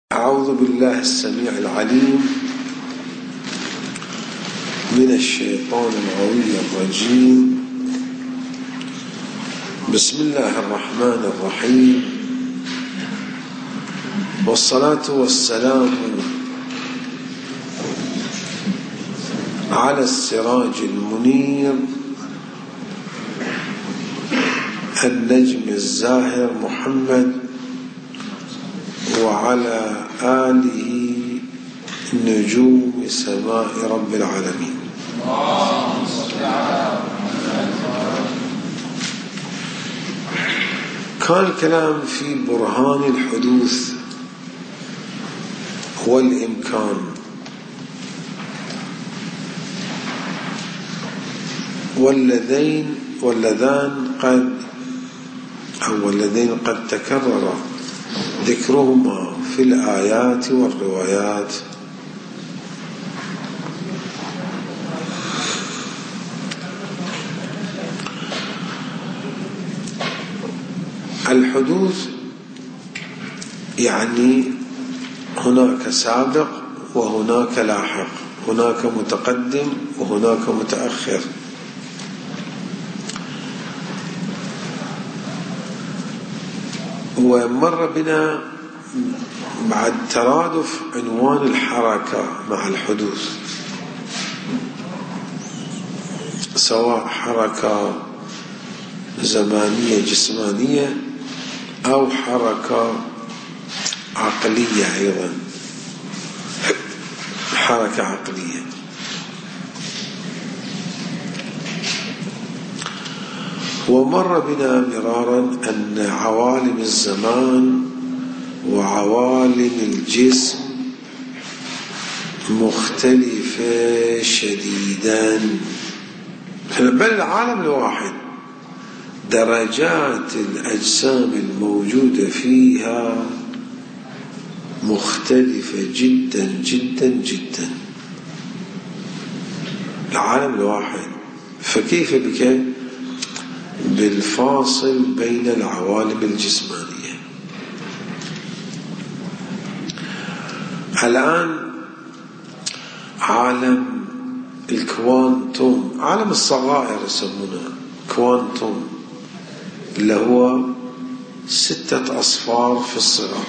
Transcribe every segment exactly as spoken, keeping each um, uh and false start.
أعوذ بالله السميع العليم من الشيطان الغوي الرجيم. بسم الله الرحمن الرحيم، والصلاة والسلام على السراج المنير النجم الزاهر محمد وعلى آله نجوم سماء رب العالمين. كان الكلام في برهان الحدوث والإمكان، واللذين واللذان قد أو واللذين قد تكرر ذكرهما في الآيات والروايات. الحدوث يعني هناك سابق وهناك لاحق، هناك متقدم وهناك متأخر. ومر بنا بعد ترادف عنوان الحركة مع الحدوث، سواء حركة زمانية جسمانية أو حركة عقلية، أيضا حركة عقلية. ومر بنا مرارا أن عوالم الزمان وعوالم الجسم مختلفة شديدا، بل العالم الواحد درجات الأجسام الموجودة فيها مختلفة جدا جدا جدا. العالم الواحد، فكيف بك بالفاصل بين العوالم الجسمانية؟ الآن عالم الكوانتوم، عالم الصغائر يسمونه كوانتوم، اللي هو ستة أصفار في الصغر،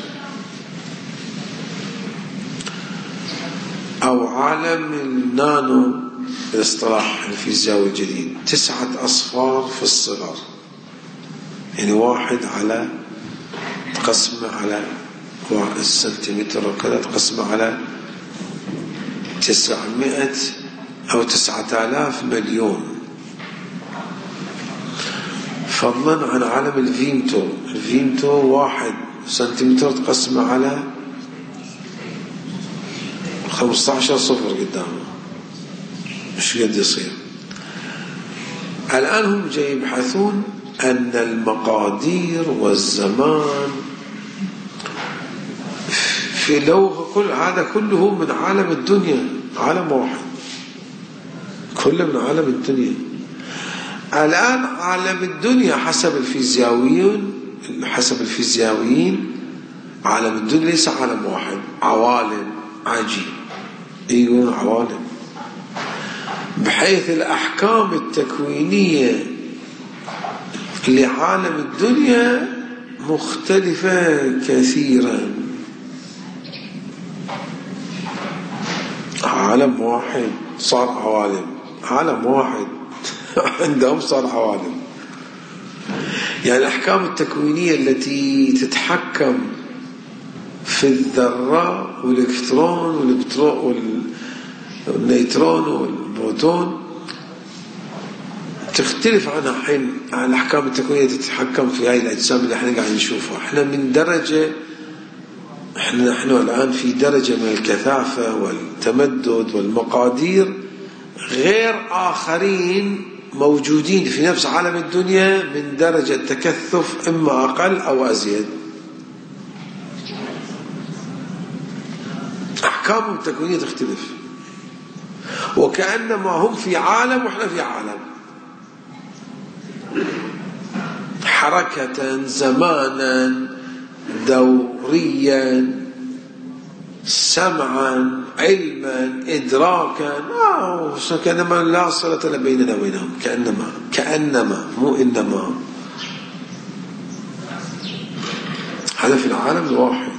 أو عالم النانو بالاصطلاح الفيزيائي الجديد، تسعة أصفار في الصغر، يعني واحد على تقسمه على السنتيمتر وكذا تقسمه على تسعمائة أو تسعة آلاف مليون، فضلا عن عالم الفيمتو. الفيمتو واحد سنتيمتر تقسمه على خمسة عشر صفر قدامه، مش قد يصير. الآن هم جاي يبحثون أن المقادير والزمان في لوح، كل هذا كله من عالم الدنيا، عالم واحد، كله من عالم الدنيا. الآن عالم الدنيا حسب الفيزيائيين حسب الفيزيائيين عالم الدنيا ليس عالم واحد، عوالم عجيب، يقولون عوالم، بحيث الأحكام التكوينية لعالم الدنيا مختلفة كثيرا. عالم واحد صار عوالم، عالم واحد عندهم صار عوالم. يعني الأحكام التكوينية التي تتحكم في الذرة والإلكترون والنيترون والبروتون تختلف عنها حين عن الأحكام التكوينية التي تتحكم في هذه الأجسام اللي احنا قاعدين نشوفها. احنا من درجة احنا نحن الآن في درجة من الكثافة والتمدد والمقادير غير آخرين موجودين في نفس عالم الدنيا من درجة تكثف إما أقل أو أزيد. أحكامهم التكوينية تختلف، وكأنما هم في عالم وإحنا في عالم، حركة زمانا دوريا سمعا علما إدراكا، آه كأنما لا صلة بيننا وبينهم، كأنما كأنما مو إنما. هذا في العالم الواحد.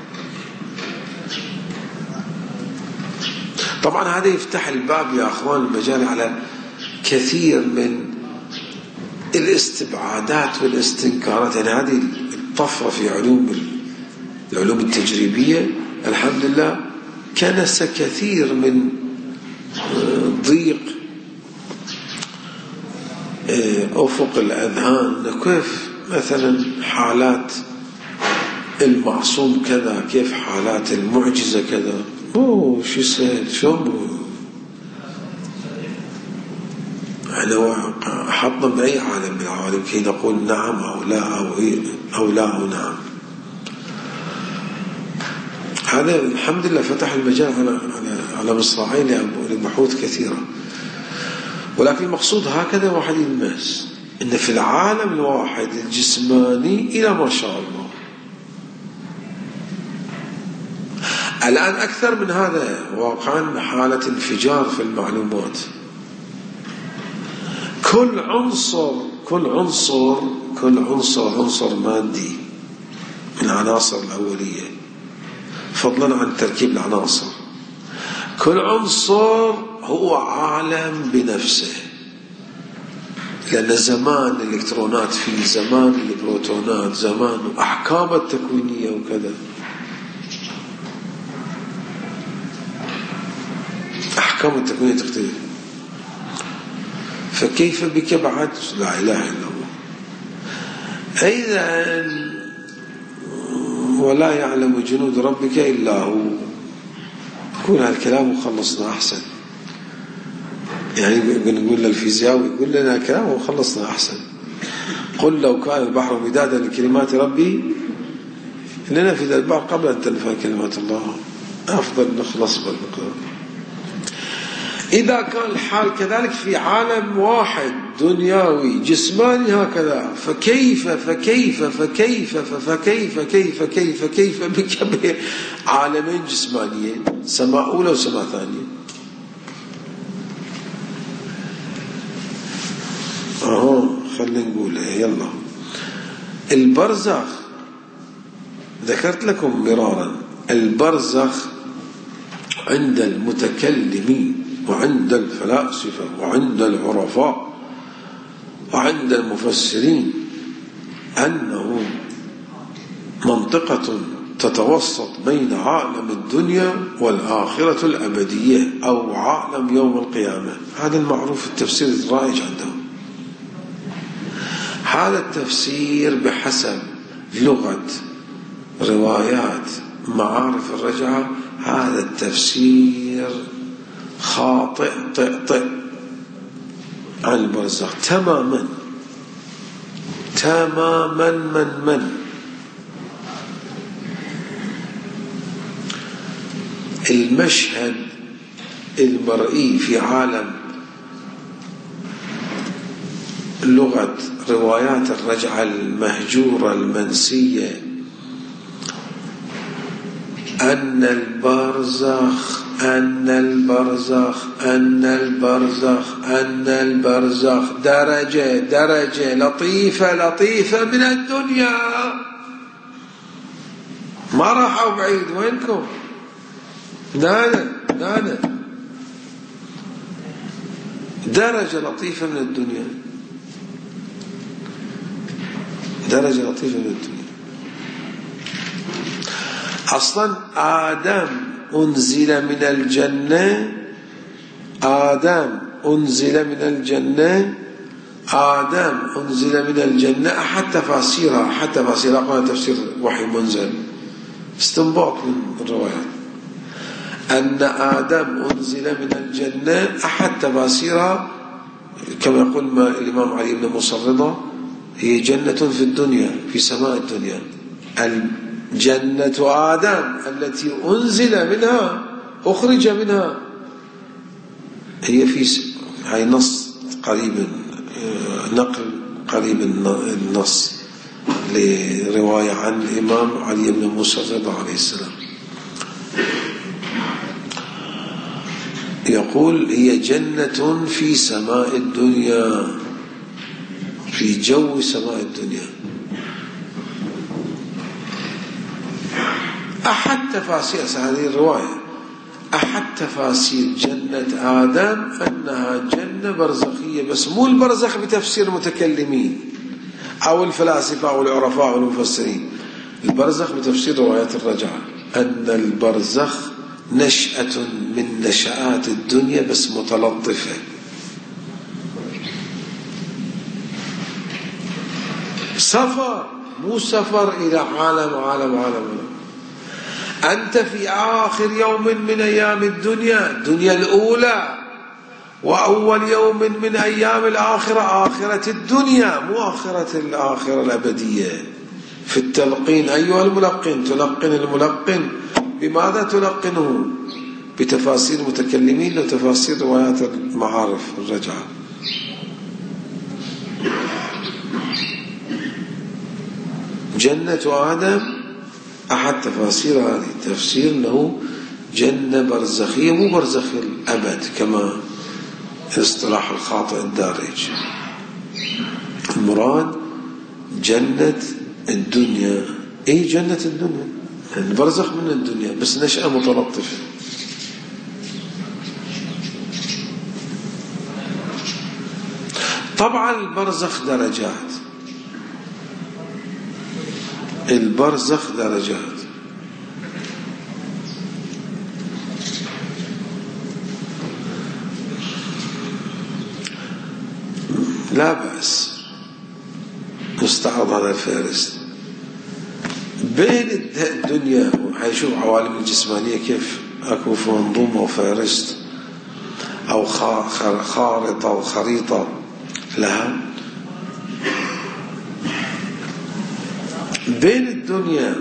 طبعا هذا يفتح الباب يا أخوان المجال على كثير من الاستبعادات والاستنكارات. يعني هذه الطفرة في علوم العلوم التجريبية الحمد لله كنس كثير من ضيق أفق الأذهان. كيف مثلا حالات المعصوم كذا، كيف حالات المعجزة كذا. اوه شو سهل شو احنا حطنا بأي عالم من العوالم كي نقول نعم أو لا أو إيه أو لا أو نعم. هذا الحمد لله فتح المجال على على على مصراعين لبحوث كثيرة. ولكن المقصود هكذا واحد يلمس إن في العالم الواحد الجسماني إلى ما شاء الله الآن أكثر من هذا واقعا حالة انفجار في المعلومات. كل عنصر كل عنصر كل عنصر عنصر مادي من العناصر الأولية، فضلا عن تركيب العناصر. كل عنصر هو عالم بنفسه، لأن زمان الإلكترونات فيه، زمان البروتونات، زمان أحكام التكوينية وكذا. أحكام التكوينية تختلف، فكيف بك بعد؟ لا إله إلا الله. إذا ولا يعلم جنود ربك إلا هو. يقول هالكلام وخلصنا أحسن. يعني نقول للفيزياوي يقول لنا كلام وخلصنا أحسن. قل لو كان البحر مدادا لكلمات ربي لنفذ البحر قبل أن تنفذ كلمات الله. أفضل نخلص بالمقدار. إذا كان الحال كذلك في عالم واحد دنيوي جسماني هكذا، فكيف فكيف فكيف فكيف كيف كيف كيف بك عالمين جسمانيين، سماء أولى وسماء ثانية. أهو خلينا نقول يلا. البرزخ ذكرت لكم مرارا، البرزخ عند المتكلمين وعند الفلاسفة وعند العرفاء وعند المفسرين أنه منطقة تتوسط بين عالم الدنيا والآخرة الأبدية أو عالم يوم القيامة. هذا المعروف التفسير الرائج عندهم. هذا التفسير بحسب لغة روايات معارف الرجعة هذا التفسير خاطئ طئ عن البرزخ تماما تماما. من من المشهد المرئي في عالم لغة روايات الرجعة المهجورة المنسية أن البرزخ أن البرزخ أن البرزخ أن البرزخ درجة درجة لطيفة لطيفة من الدنيا. ما راحوا بعيد. وينكم؟ دانا دانا درجة لطيفة من الدنيا، درجة لطيفة من الدنيا. أصلا آدم أنزل من الجنة، آدم أنزل من الجنة آدم أنزل من الجنة. أحد تفاسيرها أحد تفاسيرها قال تفسير وحي منزل استنباط من الروايات أن آدم أنزل من الجنة. أحد تفاسيرها كما يقول الإمام علي بن مصرضة هي جنة في الدنيا في سماء الدنيا. جنة آدم التي أنزل منها أخرج منها هي في هاي نص قريب نقل قريب النص لرواية عن الإمام علي بن موسى رضي الله عليه السلام. يقول هي جنة في سماء الدنيا، في جو سماء الدنيا. أحد تفاسير هذه الرواية، أحد تفاسير جنة آدم أنها جنة برزخية، بس مو البرزخ بتفسير المتكلمين أو الفلاسفة أو العرفاء أو المفسرين. البرزخ بتفسير روايات الرجعة، أن البرزخ نشأة من نشآت الدنيا بس متلطفة. سفر، مو سفر إلى عالم عالم عالم. أنت في آخر يوم من أيام الدنيا، الدنيا الأولى، وأول يوم من أيام الآخرة، آخرة الدنيا، مو آخرة الآخرة الأبدية. في التلقين أيها الملقن، تلقن الملقن بماذا تلقنه؟ بتفاسير المتكلمين وتفاسير روايات المعارف الرجعة. جنة آدم أحد تفاسير هذه تفسير أنه جنة برزخية، مو برزخ الأبد كما اصطلاح الخاطئ الدارج. المراد جنة الدنيا، أي جنة الدنيا، يعني برزخ من الدنيا بس نشأة متلطفة. طبعا البرزخ درجات، البرزخ درجات. لا بأس نستعرض هذا الفهرست بين الدنيا، وحيشوف عوالم الجسمانية كيف أكو في منظومة وفهرست أو خارطة أو خريطة لها. بين الدنيا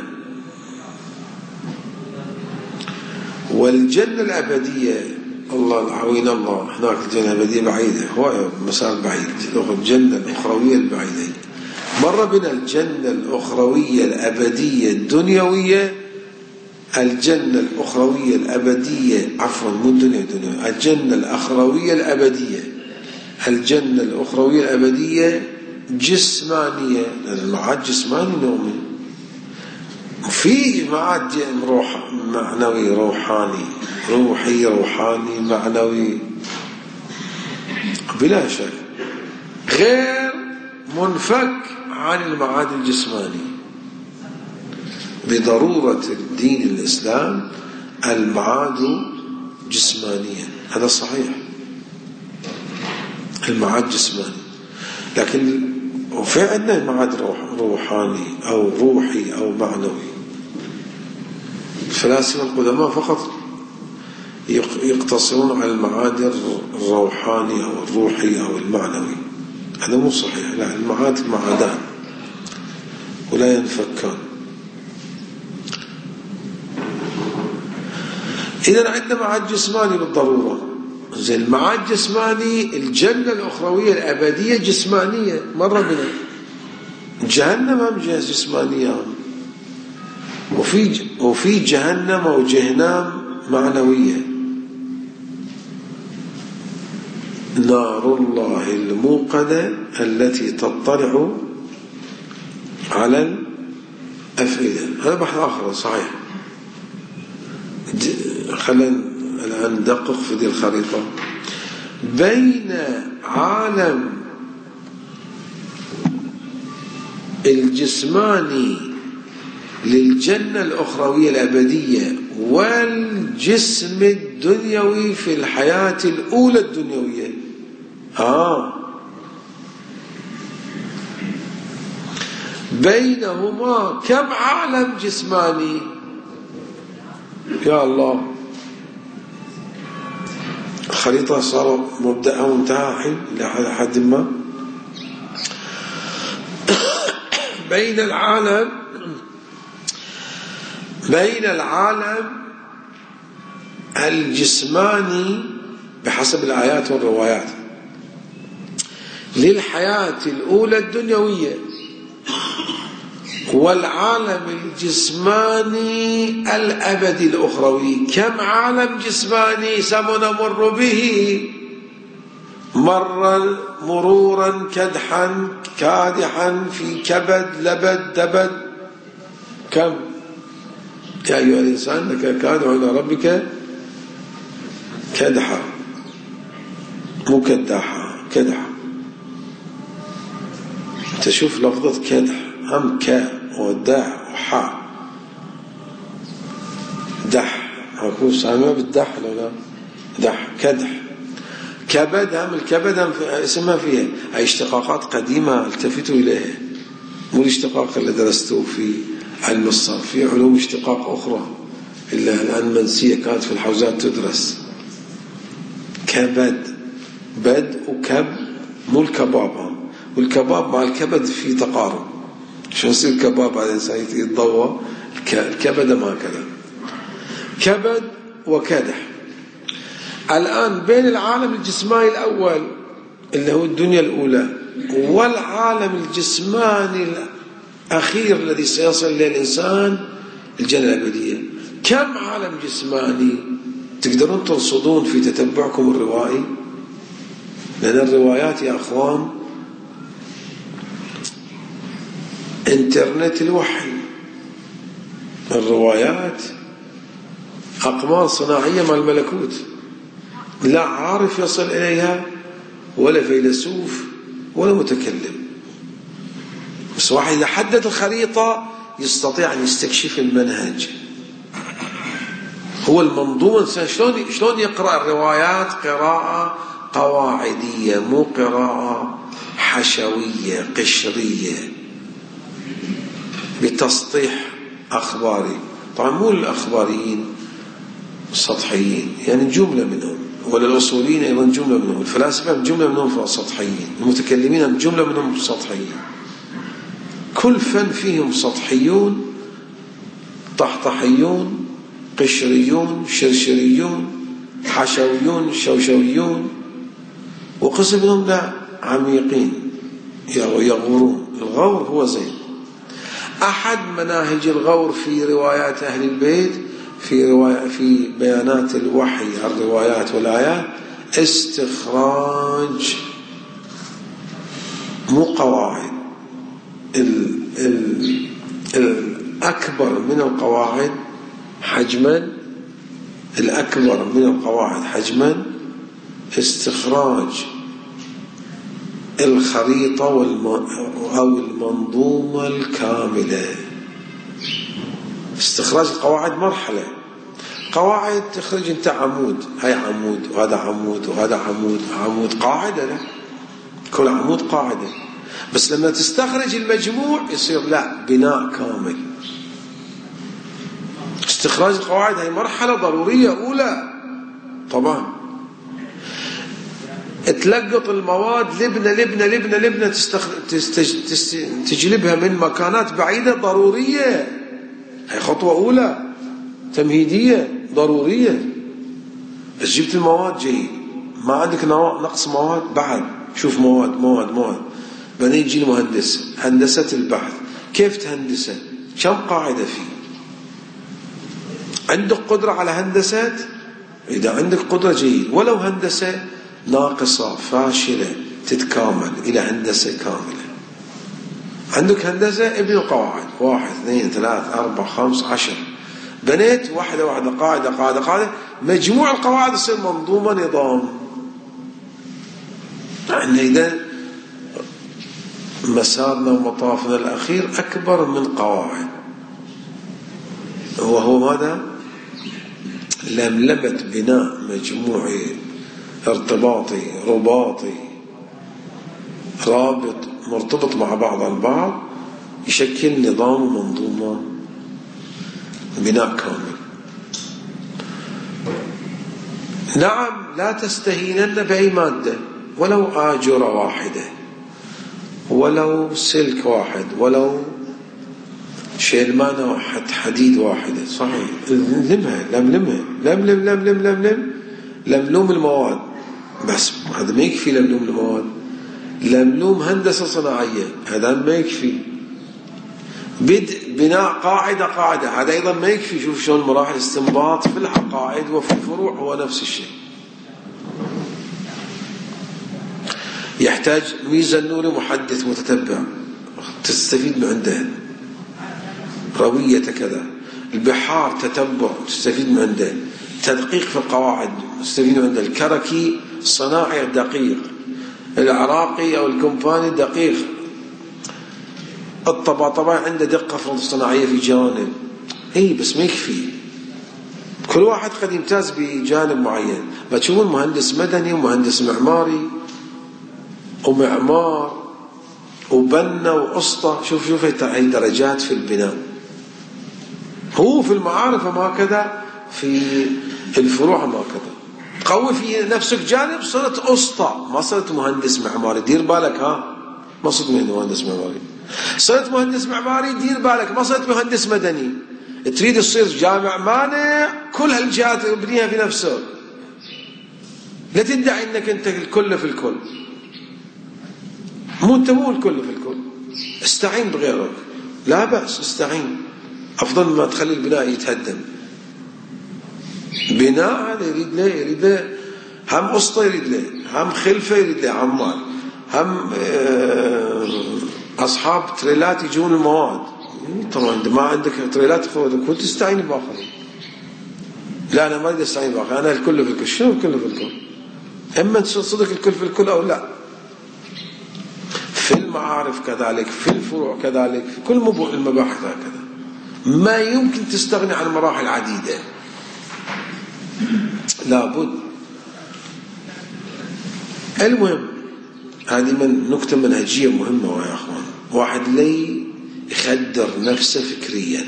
والجنة الأبدية، الله العوين الله، هناك الجنة الأبدية بعيدة، هو مسار بعيد، الجنة الأخروية البعيدة. مر بنا الجنة الأخروية الأبدية الدنيوية، الجنة الأخروية الأبدية، عفوا مو الدنيا الدنيا، الجنة الأخروية الأبدية، الجنة الأخروية الأبدية جسمانية، المعاد جسماني نؤمن، وفي معاد روح معنوي روحاني، روحي روحاني معنوي بلا شك، غير منفك عن المعاد الجسماني. بضرورة الدين الإسلام المعاد جسمانيا، هذا صحيح، المعاد جسماني، لكن وفي عندنا معاد روح روحاني أو روحي أو معنوي. الفلاسفة القدماء فقط يقتصرون على المعاد الروحاني أو الروحي أو المعنوي، هذا مو صحيح. لا، المعاد معادان ولا ينفكان. إذن عندنا معاد جسماني بالضرورة. زي المعاد جسماني، الجنة الأخروية الأبدية جسمانية، مرة بنا. جهنم هم جهة جسمانية، وفي وفي جهنم وجهنم معنوية. نار الله الموقدة التي تطلع على الأفئدة، هذا بحث آخر صحيح. خلينا الآن ندقق في دي الخريطة. بين عالم الجسماني للجنة الأخروية الأبدية والجسم الدنيوي في الحياة الأولى الدنيوية، آه بينهما كم عالم جسماني؟ يا الله، الخريطة صار مبدأها وانتهى الحين لحد ما. بين العالم بين العالم الجسماني بحسب الآيات والروايات للحياة الأولى الدنيوية، والعالم الجسماني الأبدي الأخروي. كم عالم جسماني سنمر به مرا مرورا كدحا كادحا في كبد لبد دبد. كم يا أيها الإنسان لك كادح إلى ربك كدحا، مو كداحا، كدحا. تشوف لفظة كدح هم كا وداح وحاء دح، أكون سامع بالدح لو لا دح كدح. كبد هم الكبد هم اسمها فيها أي اشتقاقات قديمة التفتوا إليها، مو الاشتقاق اللي درستوه في علم الصرف، في علوم اشتقاق أخرى إلا الآن منسية كانت في الحوزات تدرس. كبد بد وكب، مو الكباب، والكباب مع الكبد في تقارب. شو يصير كباب على الإنسان يتضوى؟ الكبد ما كذا، كبد وكدح. الآن بين العالم الجسماني الأول اللي هو الدنيا الأولى والعالم الجسماني الأخير الذي سيصل إليه الإنسان الجنة الأبدية، كم عالم جسماني تقدرون ترصدون في تتبعكم الروائي؟ لأن الروايات يا أخوان انترنت الوحي، الروايات أقمار صناعية مع الملكوت، لا عارف يصل إليها ولا فيلسوف ولا متكلم، بس واحد إذا حدد الخريطة يستطيع أن يستكشف المنهج. هو المنظومة شلون شلون يقرأ الروايات قراءة قواعدية، مو قراءة حشوية قشرية بتسطيح أخباري. طبعا مو الأخباريين سطحيين، يعني جملة منهم، ولا الأصوليين أيضا جملة منهم، الفلاسفة جملة منهم سطحيين، المتكلمين جملة منهم سطحيين. كل فن فيهم سطحيون طحطحيون قشريون شرشريون حشويون شوشويون، وقسم منهم لا عميقين يغورون. الغور هو زين. أحد مناهج الغور في روايات أهل البيت في رواية في بيانات الوحي الروايات والآيات استخراج، مو قواعد. ال ال الأكبر من القواعد حجما الأكبر من القواعد حجما استخراج الخريطة أو المنظومة الكاملة. استخراج القواعد مرحلة، قواعد تخرج أنت عمود، هاي عمود وهذا عمود وهذا عمود، عمود قاعدة، لا كل عمود قاعدة. بس لما تستخرج المجموع يصير لا بناء كامل. استخراج القواعد هاي مرحلة ضرورية أولى. طبعا تلقط المواد لبنة لبنة لبنة لبنة تستخ... تست... تجلبها من مكانات بعيدة ضرورية، هاي خطوة أولى تمهيدية ضرورية. بس جبت المواد جيد، ما عندك نقص مواد بعد، شوف مواد مواد مواد. بعدين يجي المهندس، هندسة البحث كيف تهندسه؟ كم قاعدة فيه؟ عندك قدرة على هندسة؟ إذا عندك قدرة جيد، ولو هندسة ناقصة فاشلة تتكامل إلى هندسة كاملة. عندك هندسة ابن القواعد، واحد اثنين ثلاث أربع خمس عشر، بنيت واحدة واحدة قاعدة قاعدة قاعدة، مجموع القواعد يصير منظومة نظام. يعني إذا مسارنا ومطافنا الأخير أكبر من قواعد، وهو ماذا؟ لملمة بناء مجموعي ارتباطي رباطي رابط مرتبط مع بعض البعض يشكل نظام ومنظومة بناء كامل. نعم لا تستهينن بأي مادة، ولو آجرة واحدة، ولو سلك واحد، ولو شيلمانة واحد حديد واحدة، صحيح لمها لملمها لملم لملم لملم لملوم المواد. بس هذا ما يكفي لملوم المواد، لملوم هندسة صناعية هذا ما يكفي. بدء بناء قاعدة قاعدة. هذا أيضا ما يكفي. شوف شلون مراحل الاستنباط في العقائد وفي الفروع هو نفس الشيء. يحتاج ميزان نوري محدث متتبع تستفيد من عنده، روية كذا، البحار تتبع تستفيد من عنده، تدقيق في القواعد تستفيد من عنده، الكركي صناعي دقيق، العراقي أو الكومباني دقيق، الطباطبائي عنده دقة في الصناعية في جانب. اي بس ما يكفي، كل واحد قد يمتاز بجانب معين. ما تشوفون مهندس مدني ومهندس معماري ومعمار وبنا وأسطى، شوف شوف هي درجات في البناء. هو في المعارف ما كذا، في الفروع ما كذا. قوي في نفسك جانب صرت أسطى، ما صرت مهندس معماري. دير بالك، ها ما صرت مهندس معماري. صرت مهندس معماري دير بالك، ما صرت مهندس مدني. تريد تصير جامع مانع كل هالجهات ابنيها في نفسك، لا تدعي انك انت الكل في الكل. مو انت مو الكل في الكل، استعين بغيرك، لا بأس استعين، افضل ما تخلي البناء يتهدم. بناء هذا يريد له يريد له هم أسطى، يريد له هم خلفه، يريد له عمال، هم أصحاب تريلات يجون المواد. طبعا ما عندك تريلات كنت تستعين بآخرين. لا أنا ما أريد أستعين بآخرين، أنا الكل في الكل. شنو الكل في الكل؟ إما صدق الكل في الكل أو لا. في المعارف كذلك، في الفروع كذلك، في كل المباحث هكذا. ما يمكن تستغني عن مراحل عديدة، لابد. المهم هذه من نكتة منهجية مهمة يا أخوان. واحد لي يخدر نفسه فكريا،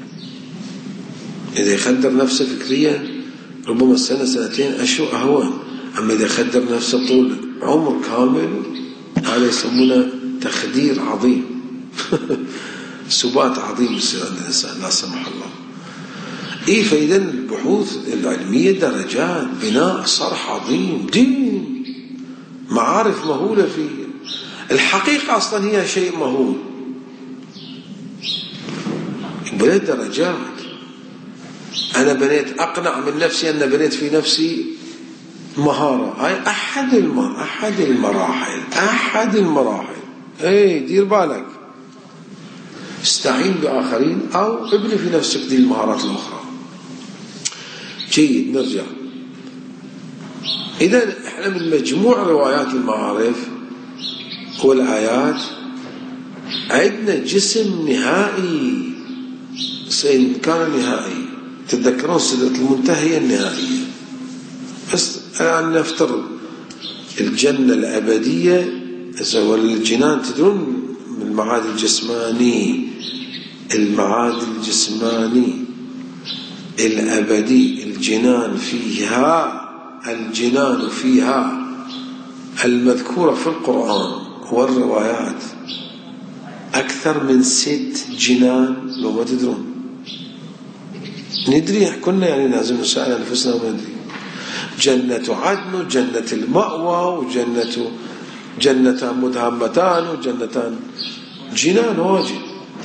إذا يخدر نفسه فكريا ربما سنة سنتين أشو أهون. أما إذا يخدر نفسه طول عمر كامل هذا يسمونه تخدير عظيم. سبات عظيم يصير عند الإنسان لا سمح الله. إيه فإذا البحوث العلمية درجات، بناء صرح عظيم، دين، معارف مهولة فيه. الحقيقة أصلا هي شيء مهول، بنيت درجات. أنا بنيت أقنع من نفسي أن بنيت في نفسي مهارة. هاي أحد أحد المراحل أحد المراحل إيه دير بالك. استعين بآخرين أو ابني في نفسك دي المهارات الأخرى. جيد، نرجع. إذا إحنا من مجموع روايات المعارف والآيات عندنا جسم نهائي، سين كان نهائي. تتذكرون سدرة المنتهى النهائية. بس الآن نفترض الجنة الأبدية ولا الجنان. تدرون من المعاد الجسماني، المعاد الجسماني الأبدي، الجنان فيها الجنان فيها المذكورة في القرآن والروايات أكثر من ست جنان. لو ما تدرون ندري كنا يعني لازم نسأل أنفسنا وما ندري. جنة عدن وجنة المأوى وجنة جنتان مدهمتان وجنتان، جنان واجد،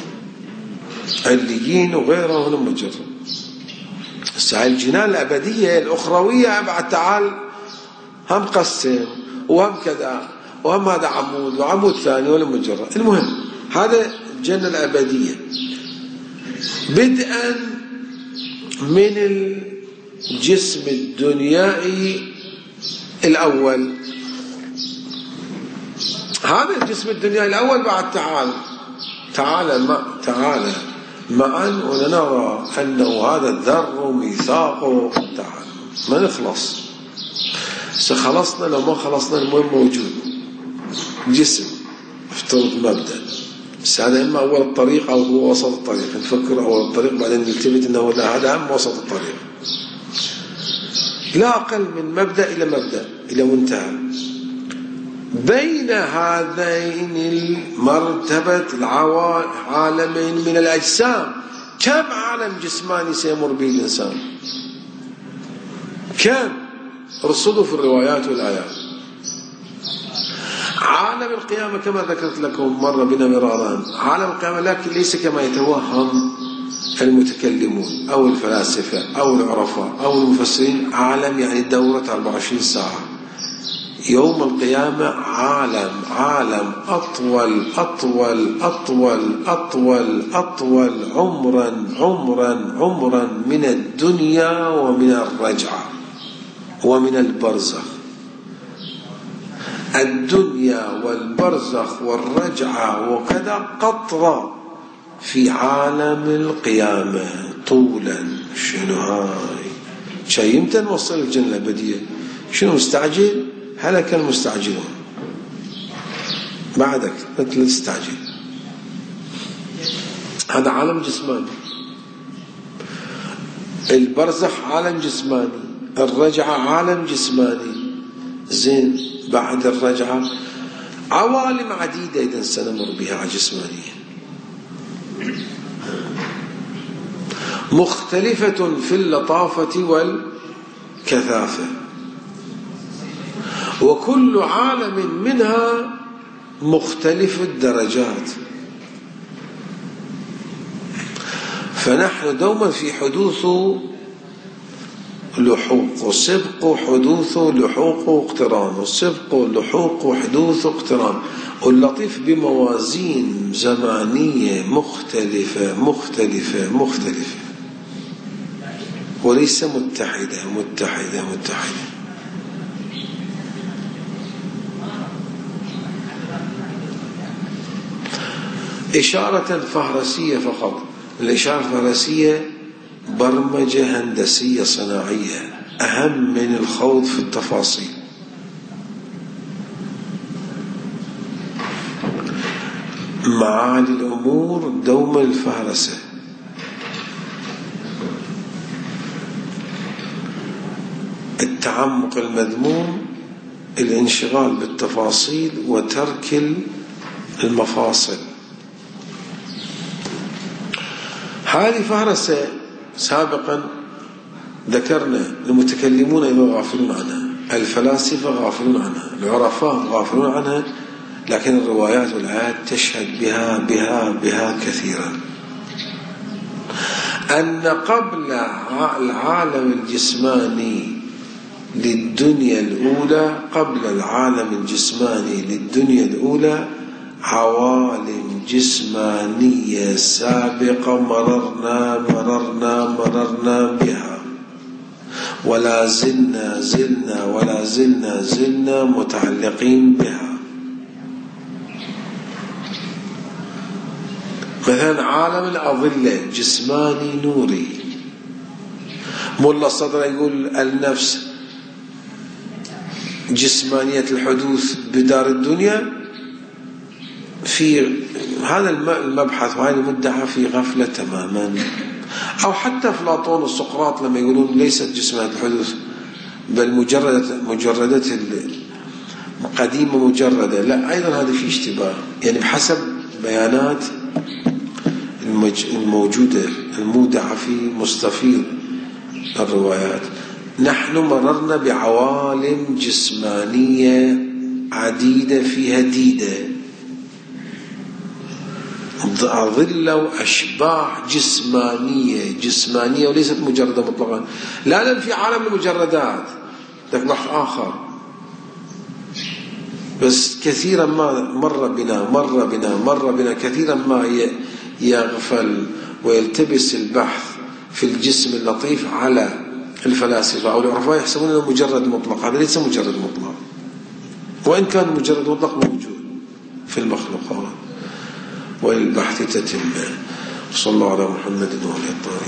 عليين وغيرها ولم مجرد. الجنان الأبدية الأخروية بعد تعال هم قسم وهم كذا وهم هذا عمود وعمود ثاني ولم مجرد. المهم هذا الجنة الأبدية بدءا من الجسم الدنيائي الأول. هذا الجسم الدنيائي الأول بعد تعال تعال ما تعال معا ونرى أنه هذا الذر ميثاقه. تعال ما نخلص، سخلصنا لو ما خلصنا المهم موجود جسم افترض مبدأ. بس هذا إما أول الطريق أو هو وسط الطريق. نفكر أول الطريق بعدين نلتفت أنه لا، هذا أهم وسط الطريق، لا أقل من مبدأ إلى مبدأ إلى منتهى. بين هذين المرتبة العالمين من الأجسام كم عالم جسماني سيمر به الإنسان؟ كم؟ رصدوا في الروايات والآيات. عالم عالم القيامة كما ذكرت لكم مرة بنا مرارا، عالم القيامة لكن ليس كما يتوهم المتكلمون أو الفلاسفة أو العرفاء أو المفسرين. عالم يعني دورة أربعة وعشرين ساعة. يوم القيامة عالم عالم أطول أطول أطول أطول أطول عمرا عمرا عمرا من الدنيا ومن الرجعة ومن البرزخ. الدنيا والبرزخ والرجعة وكذا قطرة في عالم القيامة طولا. شنو هاي؟ شيء يمتى نوصل الجنة الأبدية؟ شنو مستعجل؟ هلك المستعجلون. بعدك لا تستعجل. هذا عالم جسماني. البرزخ عالم جسماني، الرجعة عالم جسماني. زين، بعد الرجعة عوالم عديدة إذا سنمر بها جسمانية مختلفة في اللطافة والكثافة، وكل عالم منها مختلف الدرجات. فنحن دوما في حدوث لحوق وسبق حدوث لحوق واقتران، وسبق لحوق وحدوث واقتران، واللطيف بموازين زمانية مختلفة مختلفة مختلفة وليس متحدة متحدة متحدة. إشارة فهرسية فقط. الإشارة الفهرسية برمجة هندسية صناعية أهم من الخوض في التفاصيل. معالي الأمور دوما الفهرسة. التعمق المذموم الانشغال بالتفاصيل وترك المفاصل. هذه فهرسة سابقا ذكرنا المتكلمون أيضا غافلون عنها، الفلاسفة غافلون عنها، العرفاء غافلون عنها، لكن الروايات والآيات تشهد بها بها بها كثيرا. أن قبل العالم الجسماني للدنيا الأولى، قبل العالم الجسماني للدنيا الأولى عوالم جسمانية سابقة مررنا مررنا مررنا بها، ولا زلنا زلنا ولا زلنا زلنا متعلقين بها. مثلا عالم الأظلة جسماني نوري. ملا الصدر يقول النفس جسمانية الحدوث بدار الدنيا. في هذا المبحث وهذه المدعى في غفلة تماما. أو حتى أفلاطون وسقراط لما يقولون ليست جسمانية الحدوث بل مجردة مجردة قديمة مجردة، لا، أيضا هذا في اشتباه. يعني بحسب بيانات الموجودة المودعة في مستفيض الروايات، نحن مررنا بعوالم جسمانية عديدة فيها ديدة، أظلة وأشباح جسمانية جسمانية وليست مجردة مطلقا. لا لا، في عالم المجردات ذاك بحث آخر. بس كثيرا ما مر بنا مر بنا مر بنا كثيرا ما يغفل ويلتبس البحث في الجسم اللطيف على الفلاسفة أو العرفاء، يحسبون أنه مجرد مطلق. هذا ليس مجرد مطلق، وإن كان مجرد مطلق موجود في المخلوقات. وللبحث تتم. صلى الله على محمد وعلى آله.